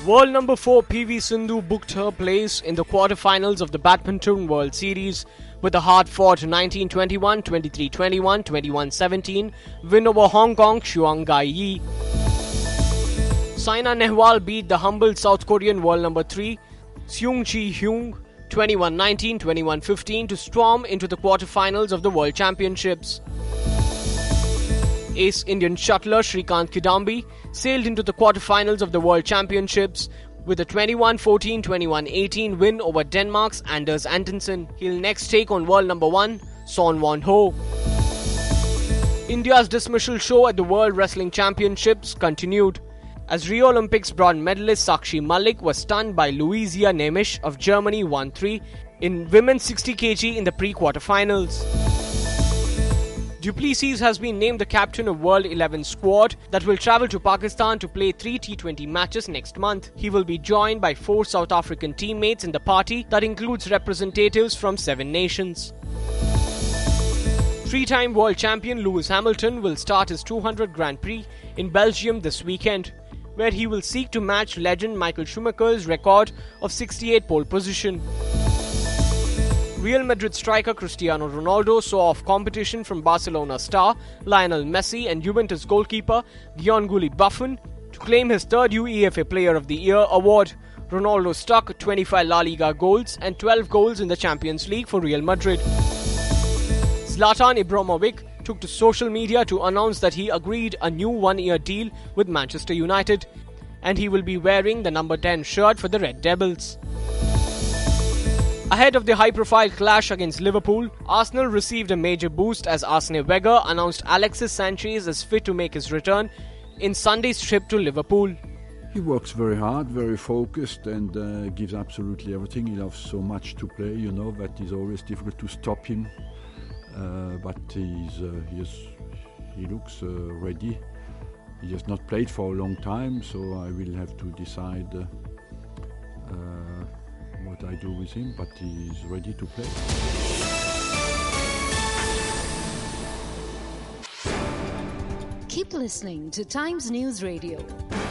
World number 4 PV Sindhu booked her place in the quarterfinals of the Badminton World Series with a hard-fought 19-21, 23-21, 21-17 win over Hong Kong Xuang Gai-yi. Saina Nehwal beat the humble South Korean world number 3 Seung Ji-hyung 21-19, 21-15 to storm into the quarterfinals of the World Championships. Ace Indian shuttler Shrikant Kidambi sailed into the quarterfinals of the World Championships with a 21-14, 21-18 win over Denmark's Anders Antonsen. He'll next take on world number 1 Son Won Ho. India's dismissal show at the World Wrestling Championships continued as Rio Olympics bronze medalist Sakshi Malik was stunned by Luisa Nemisch of Germany 1-3 in women's 60 kg in the pre-quarterfinals. Du Plessis has been named the captain of World 11 squad that will travel to Pakistan to play 3 T20 matches next month. He will be joined by 4 South African teammates in the party that includes representatives from 7 nations. 3-time world champion Lewis Hamilton will start his 200 Grand Prix in Belgium this weekend, where he will seek to match legend Michael Schumacher's record of 68 pole position. Real Madrid striker Cristiano Ronaldo saw off competition from Barcelona star Lionel Messi and Juventus goalkeeper Gianluigi Buffon to claim his third UEFA Player of the Year award. Ronaldo stuck 25 La Liga goals and 12 goals in the Champions League for Real Madrid. Zlatan Ibrahimovic took to social media to announce that he agreed a new one-year deal with Manchester United and he will be wearing the number 10 shirt for the Red Devils. Ahead of the high-profile clash against Liverpool, Arsenal received a major boost as Arsene Wenger announced Alexis Sanchez is fit to make his return in Sunday's trip to Liverpool. He works very hard, very focused and gives absolutely everything. He loves so much to play, that it's always difficult to stop him. But he looks ready. He has not played for a long time, so I will have to decide what I do with him, but he is ready to play. Keep listening to Times News Radio.